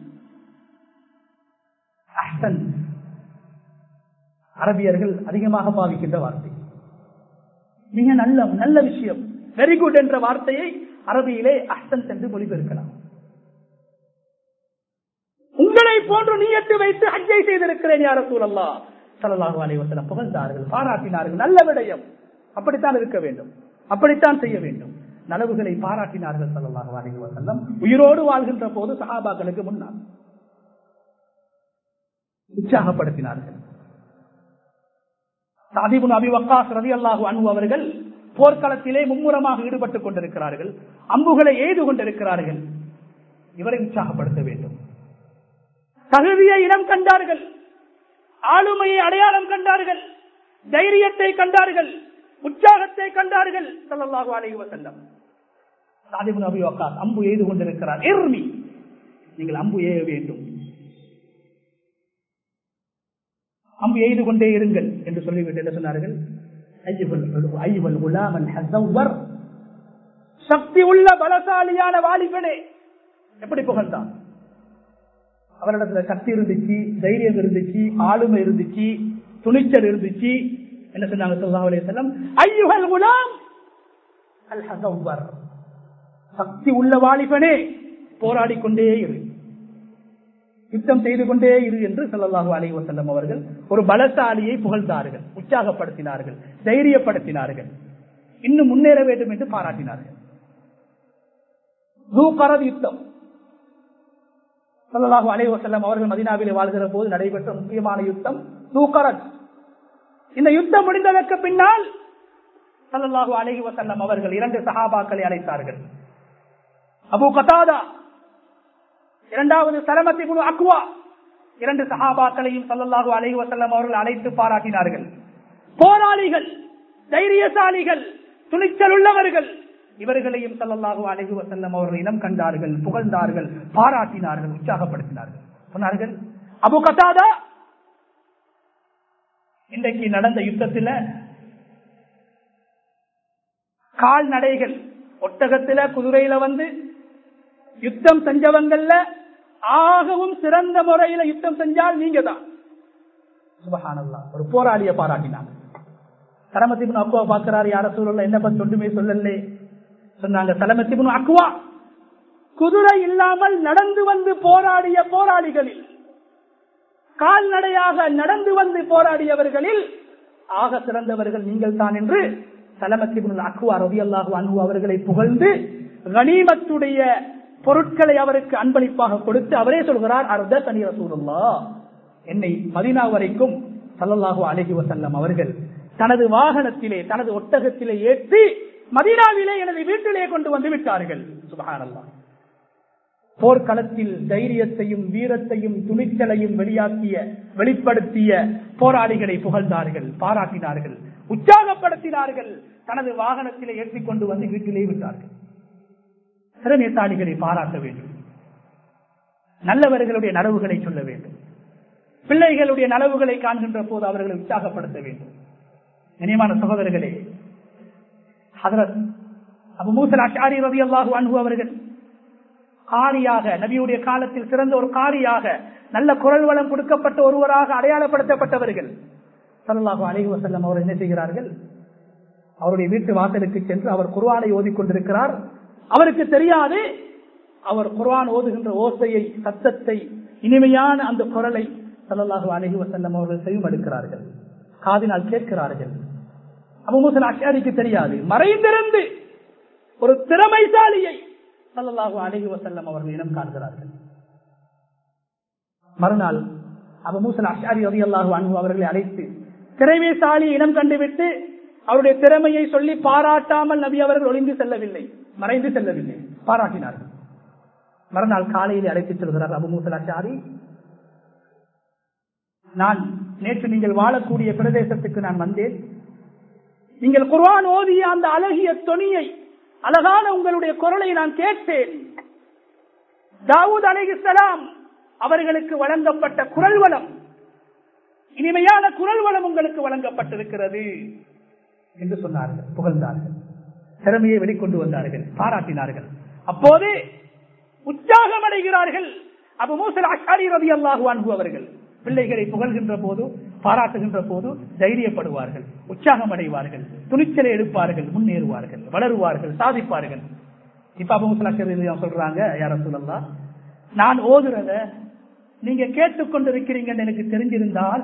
அஹ்சன் அரபியர்கள் அதிகமாக பாவிக்கின்ற வார்த்தை, மிக நல்ல நல்ல விஷயம், வெரி குட் என்ற வார்த்தையை அரபியிலே அஹ்சன் என்று மொழிபெயர்க்கலாம். உங்களை போன்று நியத்து வைத்து ஹஜ்ஜை செய்திருக்கிறேன் யா ரசூலல்லாஹ் ஸல்லல்லாஹு அலைஹி வஸல்லம். புகழ்ந்தார்கள், பாராட்டினார்கள். நல்ல விடயம், அப்படித்தான் இருக்க வேண்டும், அப்படித்தான் செய்ய வேண்டும். நலவுகளை பாராட்டினார்கள் ஸல்லல்லாஹு அலைஹி வஸல்லம் உயிரோடு வாழ்கின்ற போது சஹாபாக்களுக்கு முன்னால் உற்சாகப்படுத்தினார்கள். சஅத் இப்னு அபீ வக்காஸ் ரலியல்லாஹு அன்ஹு அவர்கள் போர்க்களத்திலே மும்முரமாக ஈடுபட்டுக் கொண்டிருக்கிறார்கள், அம்புகளை எய்து கொண்டிருக்கிறார்கள். இவரை உற்சாகப்படுத்த வேண்டும். தகுதியை இனம் கண்டார்கள், ஆளுமையை அடையாளம் கண்டார்கள், தைரியத்தை கண்டார்கள், உற்சாகத்தை கண்டார்கள். ஸல்லல்லாஹு அலைஹி வஸல்லம் சஅத் இப்னு அபீ வக்காஸ் அம்பு எய்து கொண்டிருக்கிறார். இர்மி, நீங்கள் அம்பு ஏய வேண்டும், அம்பு எய்து கொண்டே இருங்கள் என்று சொல்லிவிட்டு என்ன சொன்னார்கள்? சக்தி உள்ள பலசாலியான வாலிபனே. எப்படி புகழ்ந்தான்? அவரிடத்துல கத்தி இருந்துச்சு, தைரியம் இருந்துச்சு, ஆளுமை இருந்துச்சு, துணிச்சல் இருந்துச்சு. என்ன சொன்னாங்க ஸல்லல்லாஹு அலைஹி வஸல்லம், அய்யுஹல் குலாம் அல் ஹஸவர், சக்தி உள்ள வாலிபனே போராடி கொண்டே இரு, யுத்தம் செய்து கொண்டே இரு என்று ஸல்லல்லாஹு அலைஹி வஸல்லம் அவர்கள் ஒரு பலசாலியை புகழ்ந்தார்கள், உற்சாகப்படுத்தினார்கள், தைரியப்படுத்தினார்கள், இன்னும் முன்னேற வேண்டும் என்று பாராட்டினார்கள். ஜூகரத் யுத்தம் ஸல்லல்லாஹு அலைஹி வஸல்லம் அவர்கள் மதீனாவிலே வாழ்கிற போது நடைபெற்ற முக்கியமான யுத்தம் ஜூகரத். இந்த யுத்தம் முடிந்ததற்கு பின்னால் ஸல்லல்லாஹு அலைஹி வஸல்லம் அவர்கள் இரண்டு சஹாபாக்களை அழைத்தார்கள். அபூ கதாதா, இரண்டாவது சலமத் இப்னு அக்வா, இரண்டு சஹாபாக்களையும் ஸல்லல்லாஹு அலைஹி வஸல்லம் அவர்கள் அழைத்து பாராட்டினார்கள். போராளிகள், தைரியசாலிகள், துணிச்சல் உள்ளவர்கள், இவர்களையும் ஸல்லல்லாஹு அலைஹி வஸல்லம் அவர்கள் இனம் கண்டார்கள், புகழ்ந்தார்கள், பாராட்டினார்கள், உற்சாகப்படுத்தினார்கள். சொன்னார்கள், அபூ கதாதா, இன்றைக்கு நடந்த யுத்தத்தில் கால்நடைகள் ஒட்டகத்தில குதிரையில வந்து யுத்தம் செஞ்சவங்கள்ல ஆகவும் சிறந்த முறையில யுத்தம் செஞ்சால் நீங்க தான். சுப்ஹானல்லாஹ். ஒரு போராளியை பாராட்டினாங்க. சலமத் இப்னு அக்வா பார்க்கிறார், யார சூழல்ல என்ன பத்தி ஒன்றுமே சொல்லலே. சொன்னாங்க, சலமத் இப்னு அக்வா குதிரை இல்லாமல் நடந்து வந்து போராடிய போராளிகளில், கால்நடையாக நடந்து வந்து போராடியவர்களில் ஆக சிறந்தவர்கள் நீங்கள் தான் என்று சலமத் இப்னு அக்வா ரலியல்லாஹு அன்ஹு அவர்களை புகழ்ந்து கனிமத்துடைய பொருட்களை அவருக்கு அன்பளிப்பாக கொடுத்து அவரே சொல்கிறார், அர்தனி ரசூலுல்லாஹ், என்னை மதீனா வரைக்கும் ஸல்லல்லாஹு அலைஹி வஸல்லம் அவர்கள் தனது வாகனத்திலே, தனது ஒட்டகத்திலே ஏற்றி மதீனாவிலே எனது வீட்டிலே கொண்டு வந்து விட்டார்கள். சுப்ஹானல்லாஹ். போர்க்களத்தில் தைரியத்தையும் வீரத்தையும் துணிச்சலையும் வெளியாக்கிய வெளிப்படுத்திய போராளிகளை புகழ்ந்தார்கள், பாராட்டினார்கள், உற்சாகப்படுத்தினார்கள், தனது வாகனத்திலே ஏற்றி கொண்டு வந்து வீட்டிலே விட்டார்கள். திறமைசாலிகளை பாராட்ட வேண்டும், நல்லவர்களுடைய நனவுகளை சொல்ல வேண்டும், பிள்ளைகளுடைய நனவுகளை காண்கின்ற போது அவர்களை உற்சாகப்படுத்த வேண்டும். இனிமான சகோதரர்களே, ஹஜ்ரத் அபூ மூஸா அல்-அஷ்அரி ரலியல்லாஹு அன்ஹு அவர்கள் காரியாக, நபியுடைய காலத்தில் சிறந்த ஒரு காரியாக, நல்ல குரல் வளம் கொடுக்கப்பட்ட ஒருவராக அடையாளப்படுத்தப்பட்டவர்கள். ஸல்லல்லாஹு அலைஹி வஸல்லம் அவர் என்ன செய்கிறார்கள், அவருடைய வீட்டு வாசலுக்கு சென்று அவர் குர்ஆனை ஓதிக்கொண்டிருக்கிறார். அவருக்கு தெரியாது, அவர் குர்ஆன் ஓதுகின்ற ஓசையை, சத்தத்தை, இனிமையான அந்த குரலை ஸல்லல்லாஹு அலைஹி வஸல்லம் அவர்கள் செவிமடுக்கிறார்கள், காதினால் கேட்கிறார்கள். அபூ மூஸா அல்-அஷ்அரிக்கு தெரியாது, மறைந்திருந்து ஒரு திறமைசாலியை ஸல்லல்லாஹு அலைஹி வஸல்லம் அவர்கள் இனம் காண்கிறார்கள். மறுநாள் அபூ மூஸா அல்-அஷ்அரி ரலியல்லாஹு அன்ஹு அவர்களை அழைத்து திறமைசாலி இனம் கண்டுவிட்டு அவருடைய திறமையை சொல்லி பாராட்டாமல் நபி அவர்கள் ஒளிந்து செல்லவில்லை, மறைந்து செல்லவில்லை, பாராட்டினார்கள். மறுநாள் காலையில் அழைத்து செல்கிறார் அபூ மூஸா அல்-அஷ்அரி, நான் நேற்று நீங்கள் வாழக்கூடிய பிரதேசத்துக்கு நான் வந்தேன், நீங்கள் குர்ஆன் ஓதிய அந்த அழகிய தொனியை, அழகான உங்களுடைய குரலை நான் கேட்டேன். தாவூத் அலைஹிஸ்ஸலாம் அவர்களுக்கு வழங்கப்பட்ட குரல் வளம், இனிமையான குரல் வளம் உங்களுக்கு வழங்கப்பட்டிருக்கிறது என்று சொன்னார்கள், புகழ்ந்தார்கள், திறமையை வெளிக்கொண்டு வந்தார்கள், பாராட்டினார்கள். அப்போது உற்சாகம் அடைகிறார்கள் அபூ மூஸா அல்-அஷ்அரி ரலியல்லாஹு அன்ஹு அவர்கள். பிள்ளைகளை புகழ்கின்ற போது, பாராட்டுகின்ற போது தைரியப்படுவார்கள், உற்சாகம் அடைவார்கள், துணிச்சலை எடுப்பார்கள், முன்னேறுவார்கள், வளருவார்கள், சாதிப்பார்கள். இப்ப அபூ மூஸா அல்-அஷ்அரி சொல்றாங்க, யா ரசூலல்லாஹ், நான் ஓதுறத நீங்க கேட்டுக்கொண்டிருக்கிறீங்கன்னு எனக்கு தெரிஞ்சிருந்தால்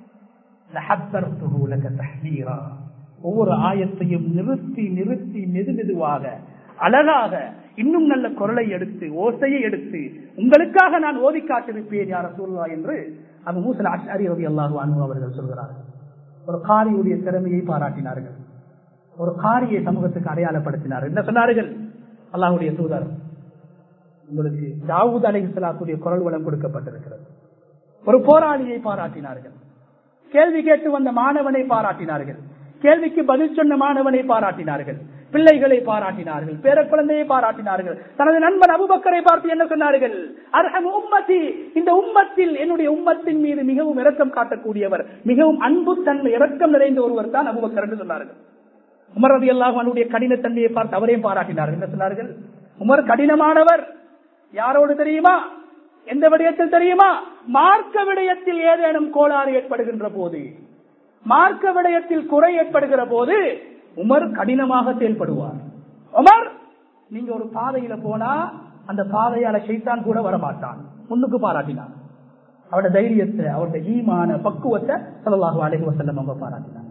ஒவ்வொரு ஆயத்தையும் நிறுத்தி நிறுத்தி மெது மெதுவாக அழகாக இன்னும் நல்ல குரலை எடுத்து ஓசையை எடுத்து உங்களுக்காக நான் ஓதி காட்டிருப்பேன் யா ரசூலுல்லாஹ் என்று அபூ மூஸா அல்-அஷ்அரி ரலியல்லாஹு அன்ஹு அவர்கள் சொல்கிறார்கள். ஒரு காரியுடைய திறமையை பாராட்டினார்கள், ஒரு காரியை சமூகத்துக்கு அடையாளப்படுத்தினார்கள். என்ன சொன்னார்கள், அல்லாஹ்வுடைய தூதர், உங்களுக்கு தாவூத் அலைஹிஸ்ஸலாத்துடைய குரல் வளம் கொடுக்கப்பட்டிருக்கிறது. ஒரு போராளியை பாராட்டினார்கள், கேள்வி கேட்டு வந்த மாணவனை பாராட்டினார்கள், கேள்விக்கு பதில் சொன்ன மாணவனை பாராட்டினார்கள், பிள்ளைகளை பாராட்டினார்கள், பேர குழந்தையை பாராட்டினார்கள், தனது நண்பன் அபூபக்கரை பார்த்து என்ன சொன்னார்கள், அர்ஹம் உம்மத்தி, இந்த உம்மத்தில் என்னுடைய உம்மத்தின் மீது மிகவும் இரக்கம் காட்டக்கூடியவர், மிகவும் அன்பு தன்மை இரக்கம் நிறைந்த ஒருவர் தான் அபூபக்கர் என்று சொன்னார்கள். உமர் ரலியல்லாஹு அன்ஹுடைய கடினத்தன்மையை பார்த்து அவரையும் பாராட்டினார்கள். என்ன சொன்னார்கள், உமர் கடினமானவர், யாரோடு தெரியுமா, எந்த விடயத்தில் தெரியுமா? மார்க்க விடயத்தில் ஏதேனும் கோளாறு ஏற்படுகின்ற போது, மார்க்க விடயத்தில் குறை ஏற்படுகிற போது உமர் கடினமாக செயல்படுவார். உமர், நீங்க ஒரு பாதையில போனா அந்த பாதையால ஷைத்தான் கூட வரமாட்டான், முன்னுக்கு பாராட்டினார். அவருடைய தைரியத்தை, அவருடைய ஈமான பக்குவத்தை ஸல்லல்லாஹு அலைஹி வஸல்லம் அவங்க பாராட்டினார்.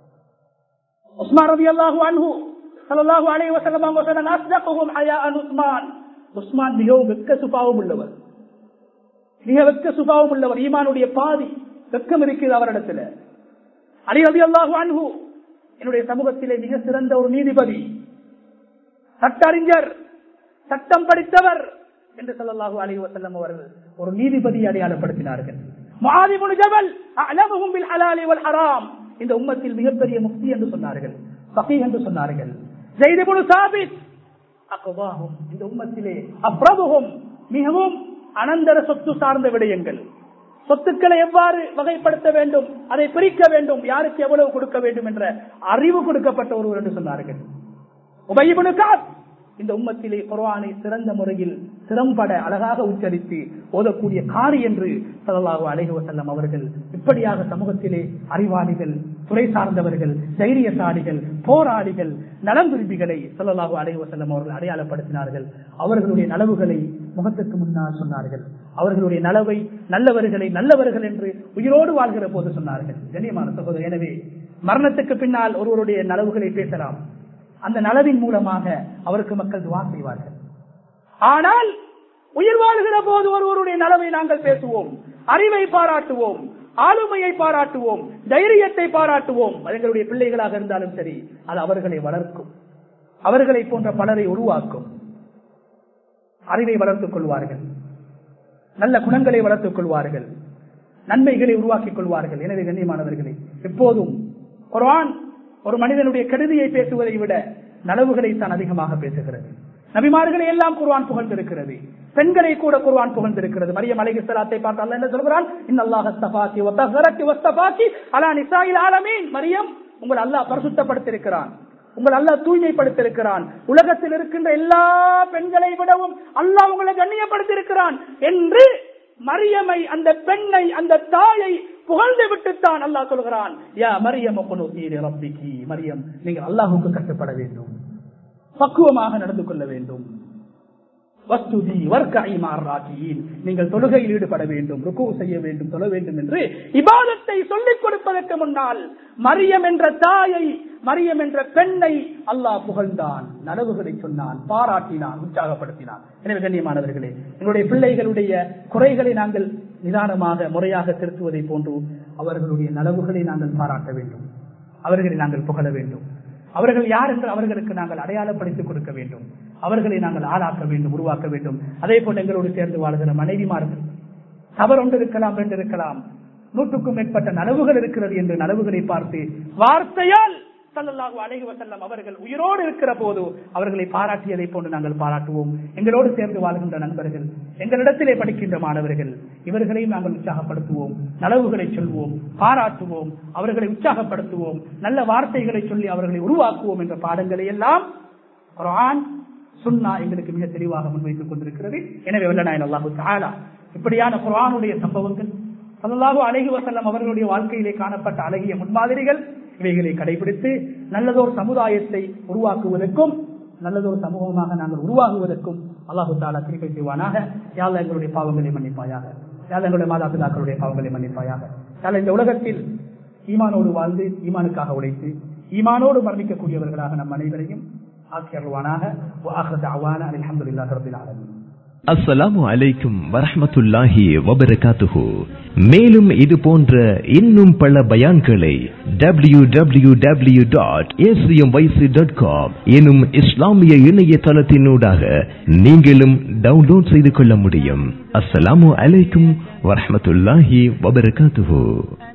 உஸ்மான் ரலியல்லாஹு அன்ஹு ஸல்லல்லாஹு அலைஹி வஸல்லம் அவங்க சொன்னாங்க, அஸ்தகுஹும் ஹயாஅன் உஸ்மான். உஸ்மான் மிகவும் வெட்க சுபாவம் உள்ளவர், மிக வெட்க சுபாவம் உள்ளவர். ஈமானுடைய பாதி வெட்கம் இருக்குது அவரிடத்துல. அலி ரலியல்லாஹு அன்ஹு என்னுடைய சமூகத்திலே மிக சிறந்த ஒரு நீதிபதி, சட்டறிஞர், சட்டம் படித்தவர் என்று ஸல்லல்லாஹு அலைஹி வஸல்லம் அவர்கள் ஒரு நீதிபதி அடையாளப்படுத்தினார்கள். முஆத் இப்னு ஜபல் அஅலமுஹும் பில் ஹலால் வல் ஹராம், இந்த உம்மத்தில் மிகப்பெரிய முஃப்தி என்று சொன்னார்கள், ஃபகீஹ் என்று சொன்னார்கள். ஸைத் இப்னு சாபித் அக்வாஹும், இந்த உம்மத்திலே அஃப்ரதுஹும், மிகவும் அனந்தர சொத்து சார்ந்த விடயங்கள், சொத்துக்களை எவ்வாறு வகைப்படுத்த வேண்டும், அதை பிரிக்க வேண்டும், யாருக்கு எவ்வளவு கொடுக்க வேண்டும் என்ற அறிவு கொடுக்கப்பட்ட ஒருவர் என்று சொன்னார்கள். உபய் இப்னு கஅப், இந்த உம்மத்திலே குர்ஆனை சிறந்த முறையில் சிரம்பட அழகாக உச்சரித்து ஓதக்கூடிய காரி என்று ஸல்லல்லாஹு அலைஹி வஸல்லம் அவர்கள் இப்படியாக சமூகத்திலே அறிவாளிகள், துறை சார்ந்தவர்கள், தைரியசாலிகள், போராளிகள், நலம் விரும்பிகளை ஸல்லல்லாஹு அலைஹி வஸல்லம் அவர்கள் அடையாளப்படுத்தினார்கள். அவர்களுடைய நலவுகளை முகத்துக்கு முன்னால் சொன்னார்கள். அவர்களுடைய நலவை, நல்லவர்களை நல்லவர்கள் என்று உயிரோடு வாழ்கிற போது சொன்னார்கள். கண்ணியமான சகோதரர், எனவே மரணத்துக்கு பின்னால் ஒருவருடைய நலவுகளை பேசலாம், அந்த நலவின் மூலமாக அவருக்கு மக்கள் துஆ செய்வார்கள். ஆனால் உயிர் வாழ்கிற போது ஒருவருடைய நலவை நாங்கள் பேசுவோம், அறிவை பாராட்டுவோம், ஆளுமையை பாராட்டுவோம், தைரியத்தை பாராட்டுவோம். அது எங்களுடைய பிள்ளைகளாக இருந்தாலும் சரி, அது அவர்களை வளர்க்கும், அவர்களை போன்ற பலரை உருவாக்கும். அறிவை வளர்த்துக் கொள்வார்கள், நல்ல குணங்களை வளர்த்துக் கொள்வார்கள், நன்மைகளை உருவாக்கிக் கொள்வார்கள். எனவே கண்ணியமானவர்களே, எப்போதும் குர்ஆன் ஒரு மனிதனுடைய கெடுதியை பேசுவதை விட நலவுகளை தான் அதிகமாக பேசுகிறது. நபிமார்களை எல்லாம் குர்ஆன் புகழ்ந்திருக்கிறது, பெண்களை கூட குர்ஆன் புகழ்ந்திருக்கிறது. மரியம் அலைஹிஸ்ஸலாத்தை பார்த்து அல்லாஹ் என்ன சொல்கிறான்? இன்னல்லாஹ அஸ்தஃபாகி வ தஹரகி வஸ்தஃபாகி அலா நிசாஇல் ஆலமீன். மரியம், உங்களை அல்லாஹ் பரிசுத்தப்படுத்தியிருக்கிறான், உங்களை அல்லாஹ் தூய்மைப்படுத்தியிருக்கிறான், உலகத்தில் இருக்கின்ற எல்லா பெண்களை விடவும் அல்லாஹ் உங்களை கண்ணியப்படுத்தியிருக்கிறான் என்று மரியமை, அந்த பெண்ணை, அந்த தாயை புகழ்ந்து விட்டுத்தான் அல்லாஹ் சொல்கிறான், யா மரியம் குனூதி ரப்பிகி. மரியம், நீங்கள் அல்லாஹ்வுக்கு கட்டுப்பட வேண்டும், பக்குவமாக நடந்து கொள்ள வேண்டும். வஸ்துதி வர்கஇ மஅர் ராகியின், நீங்கள் தொழுகையில் ஈடுபட வேண்டும், ருக்கு செய்ய வேண்டும், தொழ வேண்டும் என்று இபாதத்தை சொல்லிக் கொடுப்பதற்கு முன்னால் மரியம் என்ற தாயை, மரியம் என்ற பெண்ணை அல்லாஹ் புகழ்ந்தான், நலவுகளை சொன்னான், பாராட்டினான், உற்சாகப்படுத்தினான். எனவே கண்ணியமானவர்களே, எங்களுடைய பிள்ளைகளுடைய குறைகளை நாங்கள் நிதானமாக முறையாக திருத்துவதை போன்று அவர்களுடைய நலவுகளை நாங்கள் பாராட்ட வேண்டும், அவர்களை நாங்கள் புகழ வேண்டும். அவர்கள் யார் என்று அவர்களுக்கு நாங்கள் அடையாளப்படுத்திக் கொடுக்க வேண்டும், அவர்களை நாங்கள் ஆளாக்க வேண்டும், உருவாக்க வேண்டும். அதே போல எங்களோடு சேர்ந்து வாழ்கிற மனைவிமார்கள், தவறு ஒன்று இருக்கலாம், ரெண்டு இருக்கலாம், நூற்றுக்கும் மேற்பட்ட நலவுகள் இருக்கிறது என்று நலவுகளை பார்த்து வார்த்தையால் ஸல்லல்லாஹு அலைஹி வஸல்லம் அவர்கள் உயிரோடு இருக்கிற போது அவர்களை பாராட்டியதை போன்று நாங்கள் பாராட்டுவோம். எங்களோடு சேர்ந்து வாழ்கின்ற நண்பர்கள், எங்களிடத்திலே படிக்கின்ற மாணவர்கள், இவர்களையும் நாங்கள் உற்சாகப்படுத்துவோம், நலவுகளை சொல்வோம், பாராட்டுவோம், அவர்களை உற்சாகப்படுத்துவோம், நல்ல வார்த்தைகளை சொல்லி அவர்களை உருவாக்குவோம் என்ற பாடங்களை எல்லாம் குர்ஆன், சுன்னா எங்களுக்கு மிக தெளிவாக முன்வைத்துக் கொண்டிருக்கிறது. எனவே வல்லநாயன் அல்லாஹு தஆலா இப்படியான குர்ஆனுடைய சம்பவங்கள், ஸல்லல்லாஹு அலைஹி வஸல்லம் அவர்களுடைய வாழ்க்கையிலே காணப்பட்ட அழகிய முன்மாதிரிகள், இவைகளை கடைபிடித்து நல்லதொரு சமுதாயத்தை உருவாக்குவதற்கும், நல்லதொரு சமூகமாக நாங்கள் உருவாகுவதற்கும் அல்லாஹு தஆலா கிருபை செய்வானாக. யா அல்லாஹ், எங்களுடைய பாவங்களை மன்னிப்பாயாக. யா அல்லாஹ், எங்களுடைய மாதா பிதாக்களுடைய பாவங்களை மன்னிப்பாயாக. யா அல்லாஹ், இந்த உலகத்தில் ஈமானோடு வாழ்ந்து ஈமானுக்காக உழைத்து ஈமானோடு மரணிக்கக்கூடியவர்களாக நம் அனைவரையும் ஆக்கியருவானாக. வஆகிரு தஅவானா அல்ஹம்துலில்லாஹி ரப்பில் ஆலமீன். அஸ்ஸலாமு அலைக்கும் வரஹ்மத்துல்லாஹி வபரகாத்துஹு. மேலும் இது போன்ற இன்னும் பல பயான்களை W W W dot A C M Y C dot com எனும் இஸ்லாமிய இணையதளத்தினூடாக நீங்களும் டவுன்லோட் செய்து கொள்ள முடியும். அஸ்ஸலாமு அலைக்கும் வரஹ்மத்துல்லாஹி வபரகாத்துஹு.